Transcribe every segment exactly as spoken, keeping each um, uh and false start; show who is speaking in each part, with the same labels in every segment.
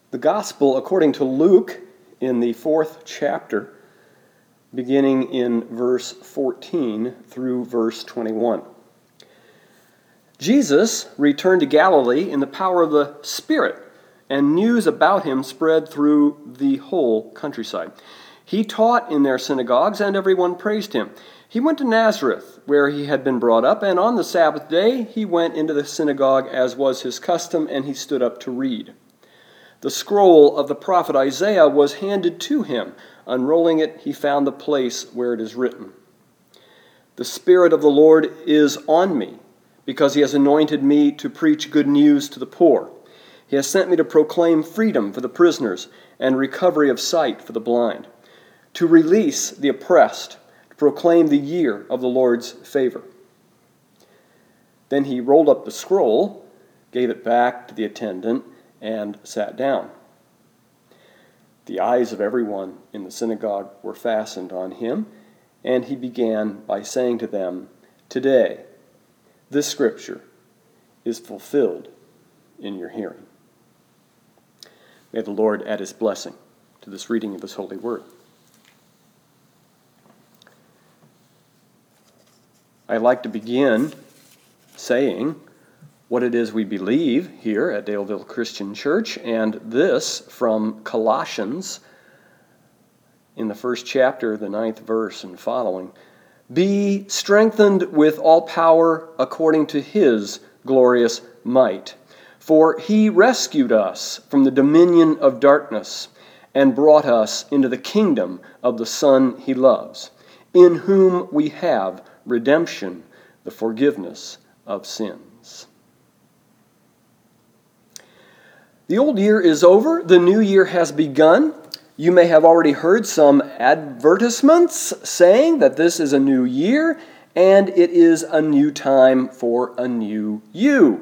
Speaker 1: The Gospel according to Luke in the fourth chapter, beginning in verse fourteen through verse twenty-one. Jesus returned to Galilee in the power of the Spirit, and news about him spread through the whole countryside. He taught in their synagogues, and everyone praised him. He went to Nazareth, where he had been brought up, and on the Sabbath day he went into the synagogue as was his custom, and he stood up to read. The scroll of the prophet Isaiah was handed to him. Unrolling it, he found the place where it is written, "The Spirit of the Lord is on me, because he has anointed me to preach good news to the poor. He has sent me to proclaim freedom for the prisoners and recovery of sight for the blind, to release the oppressed, to proclaim the year of the Lord's favor." Then he rolled up the scroll, gave it back to the attendant, and sat down. The eyes of everyone in the synagogue were fastened on him, and he began by saying to them, "Today, this scripture is fulfilled in your hearing." May the Lord add his blessing to this reading of his holy word. I'd like to begin saying what it is we believe here at Daleville Christian Church, and this from Colossians in the first chapter, the ninth verse and following. "Be strengthened with all power according to his glorious might. For he rescued us from the dominion of darkness and brought us into the kingdom of the Son he loves, in whom we have redemption, the forgiveness of sins." The old year is over. The new year has begun. You may have already heard some advertisements saying that this is a new year and it is a new time for a new you.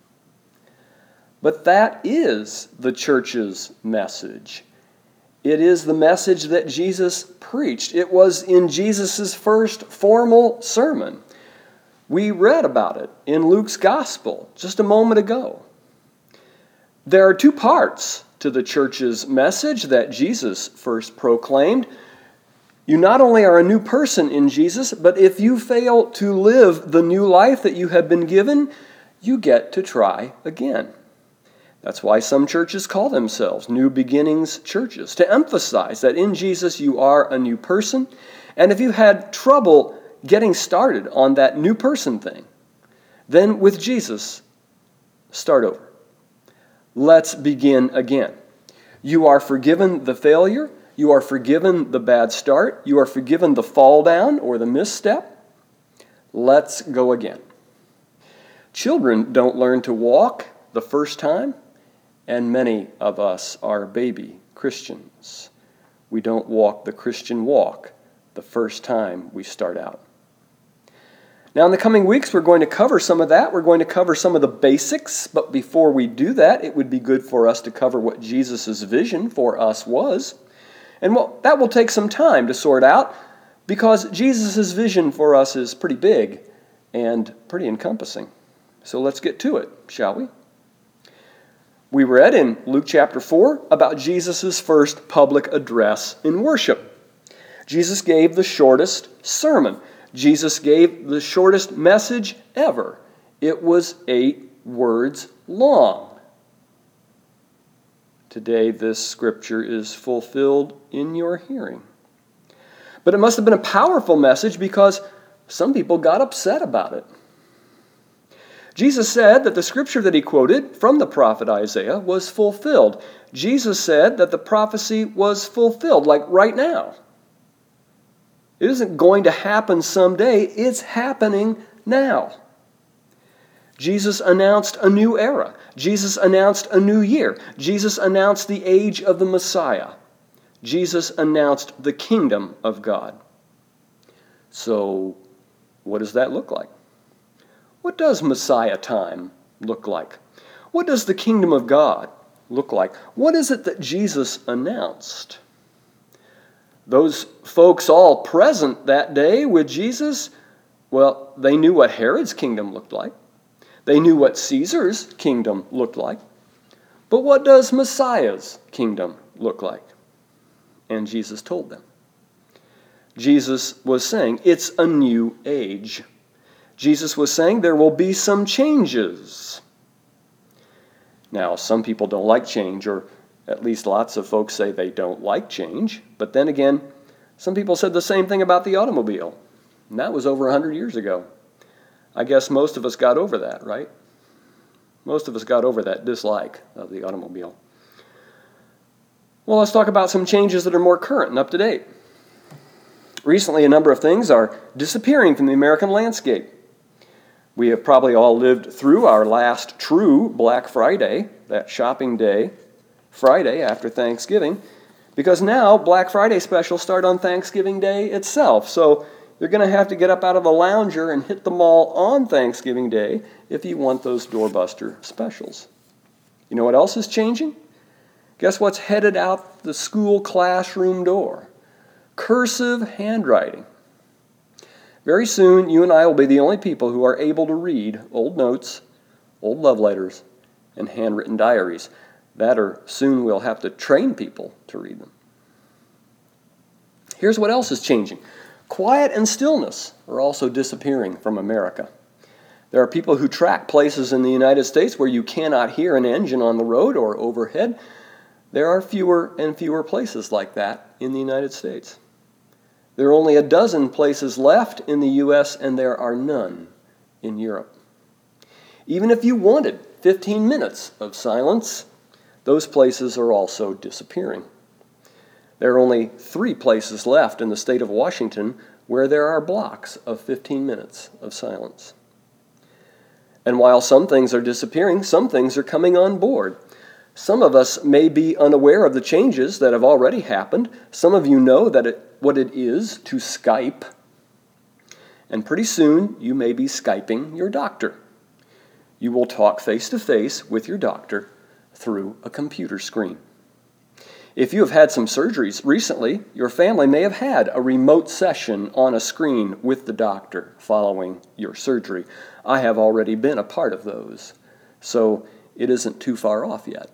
Speaker 1: But that is the church's message. It is the message that Jesus preached. It was in Jesus' first formal sermon. We read about it in Luke's gospel just a moment ago. There are two parts to the church's message that Jesus first proclaimed. You not only are a new person in Jesus, but if you fail to live the new life that you have been given, you get to try again. That's why some churches call themselves New Beginnings churches, to emphasize that in Jesus you are a new person. And if you had trouble getting started on that new person thing, then with Jesus, start over. Let's begin again. You are forgiven the failure. You are forgiven the bad start. You are forgiven the fall down or the misstep. Let's go again. Children don't learn to walk the first time, and many of us are baby Christians. We don't walk the Christian walk the first time we start out. Now, in the coming weeks, we're going to cover some of that. We're going to cover some of the basics, but before we do that, it would be good for us to cover what Jesus' vision for us was. And well, that will take some time to sort out, because Jesus' vision for us is pretty big and pretty encompassing. So let's get to it, shall we? We read in Luke chapter four about Jesus' first public address in worship. Jesus gave the shortest sermon. Jesus gave the shortest message ever. It was eight words long. Today, this scripture is fulfilled in your hearing. But it must have been a powerful message, because some people got upset about it. Jesus said that the scripture that he quoted from the prophet Isaiah was fulfilled. Jesus said that the prophecy was fulfilled, like right now. It isn't going to happen someday. It's happening now. Jesus announced a new era. Jesus announced a new year. Jesus announced the age of the Messiah. Jesus announced the kingdom of God. So, what does that look like? What does Messiah time look like? What does the kingdom of God look like? What is it that Jesus announced? Those folks all present that day with Jesus, well, they knew what Herod's kingdom looked like. They knew what Caesar's kingdom looked like. But what does Messiah's kingdom look like? And Jesus told them. Jesus was saying it's a new age. Jesus was saying there will be some changes. Now, some people don't like change, or at least lots of folks say they don't like change. But then again, some people said the same thing about the automobile. And that was over one hundred years ago. I guess most of us got over that, right? Most of us got over that dislike of the automobile. Well, let's talk about some changes that are more current and up to date. Recently, a number of things are disappearing from the American landscape. We have probably all lived through our last true Black Friday, that shopping day, Friday after Thanksgiving, because now Black Friday specials start on Thanksgiving Day itself. So you're going to have to get up out of the lounger and hit the mall on Thanksgiving Day if you want those doorbuster specials. You know what else is changing? Guess what's headed out the school classroom door? Cursive handwriting. Very soon, you and I will be the only people who are able to read old notes, old love letters, and handwritten diaries. That or soon we'll have to train people to read them. Here's what else is changing. Quiet and stillness are also disappearing from America. There are people who track places in the United States where you cannot hear an engine on the road or overhead. There are fewer and fewer places like that in the United States. There are only a dozen places left in the U S, and there are none in Europe. Even if you wanted fifteen minutes of silence, those places are also disappearing. There are only three places left in the state of Washington where there are blocks of fifteen minutes of silence. And while some things are disappearing, some things are coming on board. Some of us may be unaware of the changes that have already happened. Some of you know that it, what it is to Skype. And pretty soon, you may be Skyping your doctor. You will talk face-to-face with your doctor through a computer screen. If you have had some surgeries recently, your family may have had a remote session on a screen with the doctor following your surgery. I have already been a part of those, so it isn't too far off yet.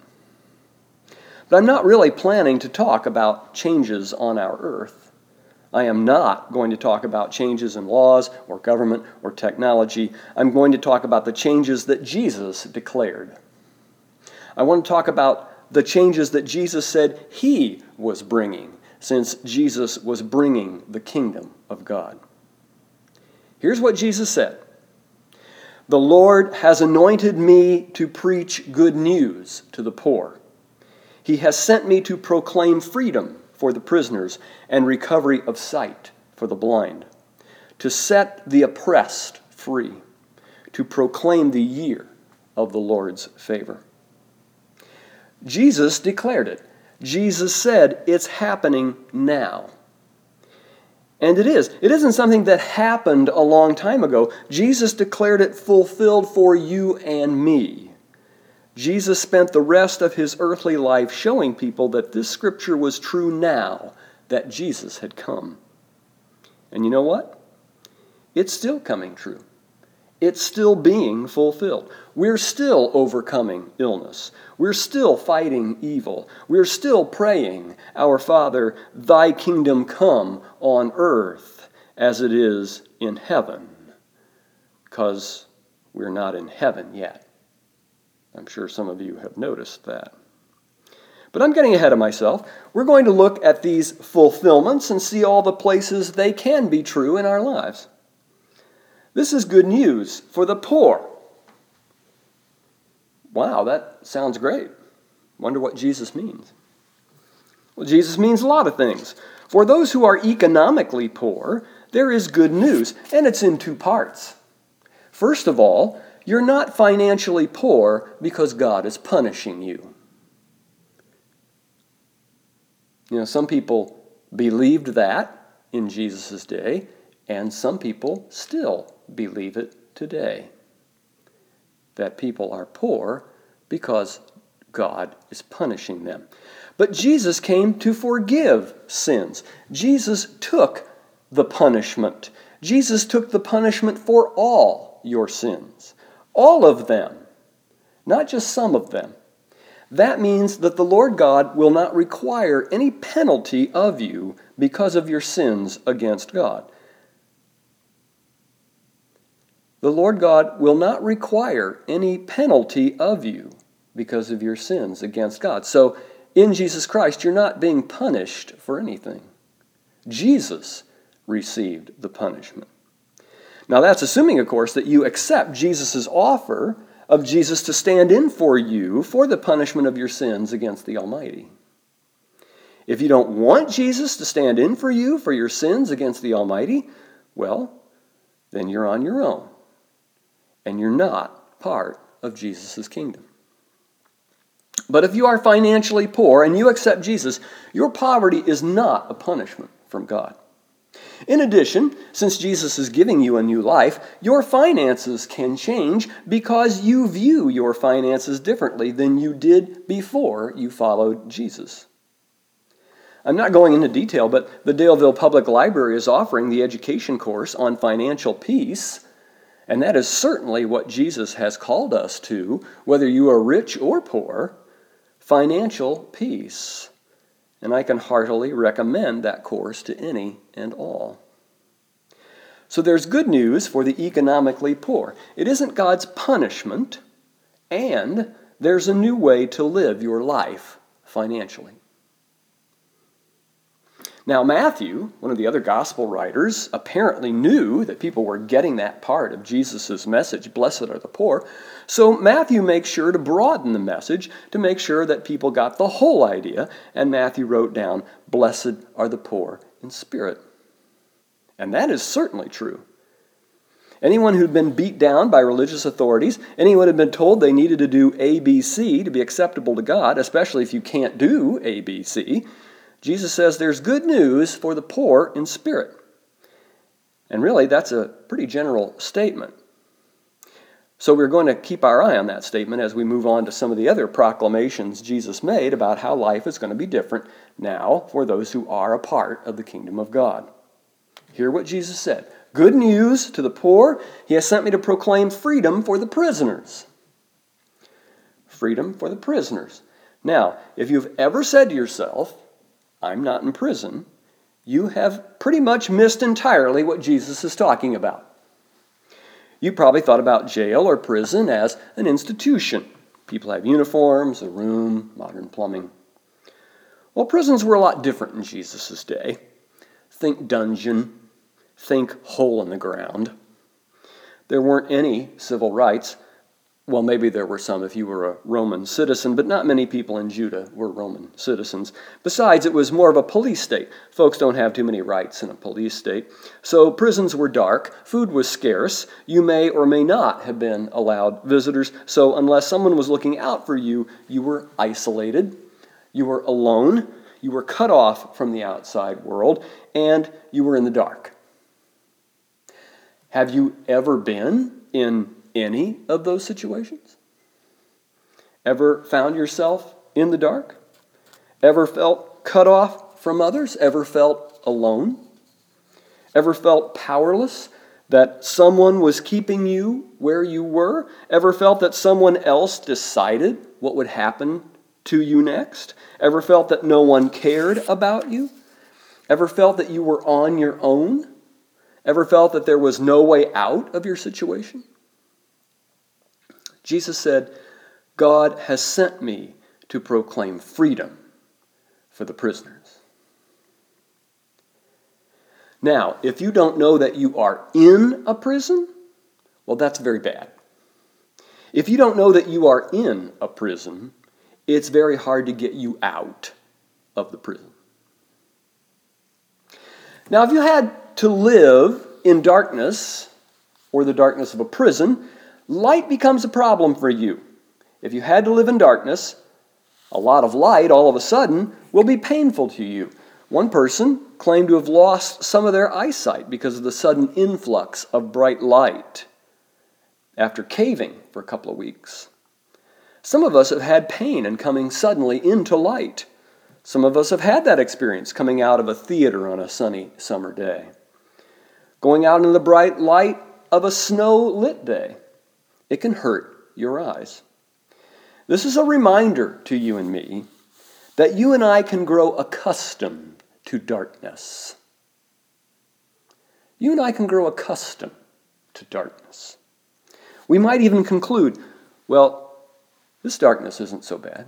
Speaker 1: But I'm not really planning to talk about changes on our earth. I am not going to talk about changes in laws or government or technology. I'm going to talk about the changes that Jesus declared. I want to talk about the changes that Jesus said he was bringing, since Jesus was bringing the kingdom of God. Here's what Jesus said. The Lord has anointed me to preach good news to the poor. He has sent me to proclaim freedom for the prisoners and recovery of sight for the blind, to set the oppressed free, to proclaim the year of the Lord's favor. Jesus declared it. Jesus said it's happening now. And it is. It isn't something that happened a long time ago. Jesus declared it fulfilled for you and me. Jesus spent the rest of his earthly life showing people that this scripture was true now, that Jesus had come. And you know what? It's still coming true. It's still being fulfilled. We're still overcoming illness. We're still fighting evil. We're still praying, Our Father, thy kingdom come on earth as it is in heaven. Because we're not in heaven yet. I'm sure some of you have noticed that. But I'm getting ahead of myself. We're going to look at these fulfillments and see all the places they can be true in our lives. This is good news for the poor. Wow, that sounds great. Wonder what Jesus means. Well, Jesus means a lot of things. For those who are economically poor, there is good news, and it's in two parts. First of all, you're not financially poor because God is punishing you. You know, some people believed that in Jesus' day, and some people still believe it today. That people are poor because God is punishing them. But Jesus came to forgive sins. Jesus took the punishment. Jesus took the punishment for all your sins. All of them. Not just some of them. That means that the Lord God will not require any penalty of you because of your sins against God. The Lord God will not require any penalty of you because of your sins against God. So, in Jesus Christ, you're not being punished for anything. Jesus received the punishment. Now, that's assuming, of course, that you accept Jesus' offer of Jesus to stand in for you for the punishment of your sins against the Almighty. If you don't want Jesus to stand in for you for your sins against the Almighty, well, then you're on your own, and you're not part of Jesus' kingdom. But if you are financially poor and you accept Jesus, your poverty is not a punishment from God. In addition, since Jesus is giving you a new life, your finances can change because you view your finances differently than you did before you followed Jesus. I'm not going into detail, but the Daleville Public Library is offering the education course on financial peace, and that is certainly what Jesus has called us to, whether you are rich or poor, financial peace. And I can heartily recommend that course to any and all. So there's good news for the economically poor. It isn't God's punishment, and there's a new way to live your life financially. Now, Matthew, one of the other gospel writers, apparently knew that people were getting that part of Jesus' message, blessed are the poor. So Matthew makes sure to broaden the message to make sure that people got the whole idea. And Matthew wrote down, blessed are the poor in spirit. And that is certainly true. Anyone who'd been beat down by religious authorities, anyone who'd been told they needed to do A B C to be acceptable to God, especially if you can't do A B C, Jesus says there's good news for the poor in spirit. And really, that's a pretty general statement. So we're going to keep our eye on that statement as we move on to some of the other proclamations Jesus made about how life is going to be different now for those who are a part of the kingdom of God. Hear what Jesus said. Good news to the poor. He has sent me to proclaim freedom for the prisoners. Freedom for the prisoners. Now, if you've ever said to yourself, I'm not in prison, you have pretty much missed entirely what Jesus is talking about. You probably thought about jail or prison as an institution. People have uniforms, a room, modern plumbing. Well, prisons were a lot different in Jesus' day. Think dungeon, think hole in the ground. There weren't any civil rights. Well, maybe there were some if you were a Roman citizen, but not many people in Judah were Roman citizens. Besides, it was more of a police state. Folks don't have too many rights in a police state. So prisons were dark, food was scarce, you may or may not have been allowed visitors. So unless someone was looking out for you, you were isolated, you were alone, you were cut off from the outside world, and you were in the dark. Have you ever been in any of those situations? Ever found yourself in the dark? Ever felt cut off from others? Ever felt alone? Ever felt powerless, that someone was keeping you where you were? Ever felt that someone else decided what would happen to you next? Ever felt that no one cared about you? Ever felt that you were on your own? Ever felt that there was no way out of your situation? Jesus said, God has sent me to proclaim freedom for the prisoners. Now, if you don't know that you are in a prison, well, that's very bad. If you don't know that you are in a prison, it's very hard to get you out of the prison. Now, if you had to live in darkness or the darkness of a prison, light becomes a problem for you. If you had to live in darkness, a lot of light all of a sudden will be painful to you. One person claimed to have lost some of their eyesight because of the sudden influx of bright light after caving for a couple of weeks. Some of us have had pain and coming suddenly into light. Some of us have had that experience coming out of a theater on a sunny summer day. Going out in the bright light of a snow-lit day. It can hurt your eyes. This is a reminder to you and me that you and I can grow accustomed to darkness. You and I can grow accustomed to darkness. We might even conclude, well, this darkness isn't so bad.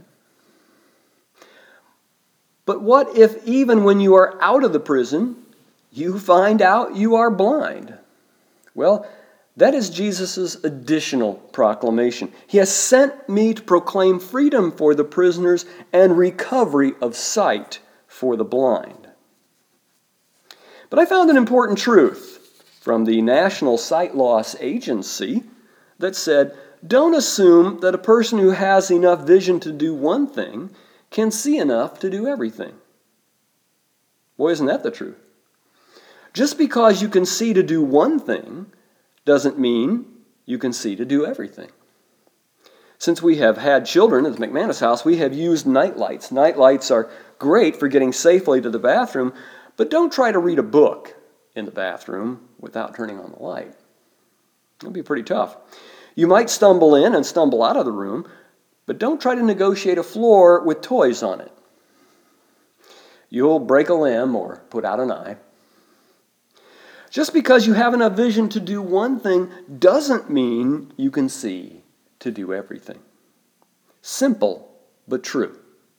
Speaker 1: But what if even when you are out of the prison, you find out you are blind? Well, that is Jesus' additional proclamation. He has sent me to proclaim freedom for the prisoners and recovery of sight for the blind. But I found an important truth from the National Sight Loss Agency that said, don't assume that a person who has enough vision to do one thing can see enough to do everything. Boy, isn't that the truth? Just because you can see to do one thing doesn't mean you can see to do everything. Since we have had children at the McManus house, we have used night lights. Night lights are great for getting safely to the bathroom, but don't try to read a book in the bathroom without turning on the light. It'll be pretty tough. You might stumble in and stumble out of the room, but don't try to negotiate a floor with toys on it. You'll break a limb or put out an eye. Just because you have enough vision to do one thing doesn't mean you can see to do everything. Simple, but true.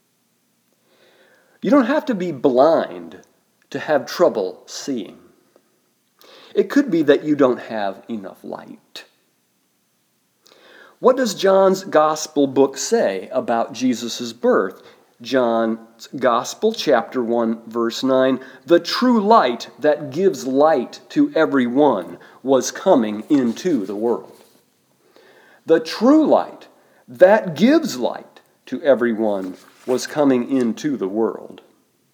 Speaker 1: You don't have to be blind to have trouble seeing. It could be that you don't have enough light. What does John's gospel book say about Jesus' birth? John's Gospel, chapter one, verse nine, the true light that gives light to everyone was coming into the world. The true light that gives light to everyone was coming into the world.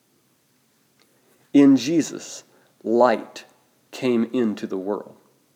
Speaker 1: In Jesus, light came into the world.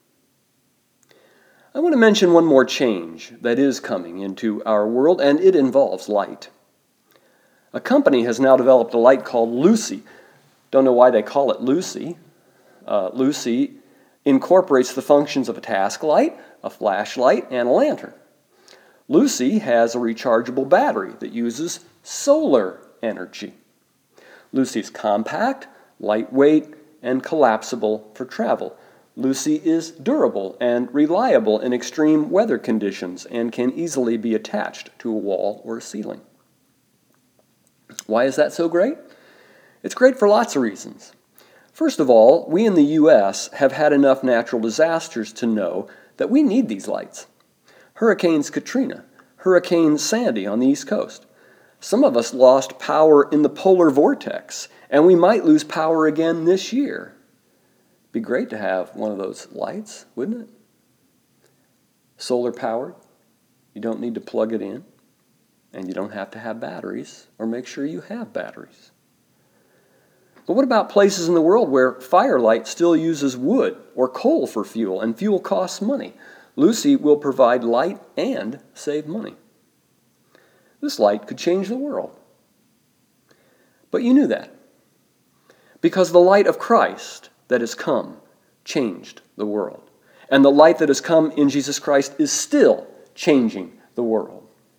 Speaker 1: I want to mention one more change that is coming into our world, and it involves light. A company has now developed a light called Lucy. Don't know why they call it Lucy. Uh, Lucy incorporates the functions of a task light, a flashlight, and a lantern. Lucy has a rechargeable battery that uses solar energy. Lucy is compact, lightweight, and collapsible for travel. Lucy is durable and reliable in extreme weather conditions and can easily be attached to a wall or a ceiling. Why is that so great? It's great for lots of reasons. First of all, we in the U S have had enough natural disasters to know that we need these lights. Hurricanes Katrina, Hurricane Sandy on the East Coast. Some of us lost power in the polar vortex, and we might lose power again this year. Be great to have one of those lights, wouldn't it? Solar powered. You don't need to plug it in. And you don't have to have batteries, or make sure you have batteries. But what about places in the world where firelight still uses wood or coal for fuel, and fuel costs money? Lucy will provide light and save money. This light could change the world. But you knew that, because the light of Christ that has come changed the world. And the light that has come in Jesus Christ is still changing the world.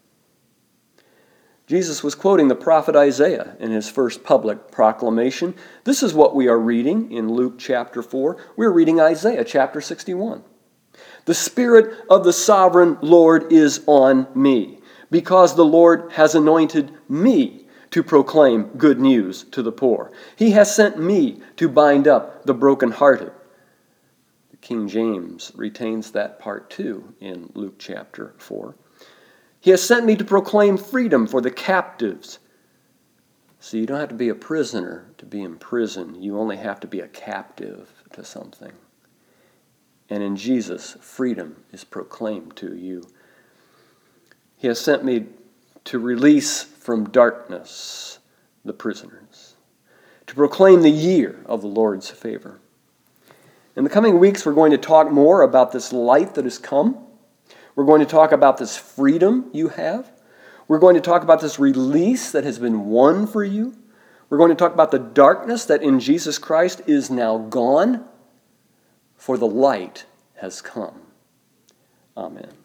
Speaker 1: Jesus was quoting the prophet Isaiah in his first public proclamation. This is what we are reading in Luke chapter four. We're reading Isaiah chapter sixty-one. The Spirit of the sovereign Lord is on me, because the Lord has anointed me to proclaim good news to the poor. He has sent me to bind up the brokenhearted. The King James retains that part too in Luke chapter four. He has sent me to proclaim freedom for the captives. See, you don't have to be a prisoner to be in prison. You only have to be a captive to something. And in Jesus, freedom is proclaimed to you. He has sent me to release from darkness the prisoners, to proclaim the year of the Lord's favor. In the coming weeks, we're going to talk more about this light that has come. We're going to talk about this freedom you have. We're going to talk about this release that has been won for you. We're going to talk about the darkness that in Jesus Christ is now gone, for the light has come. Amen.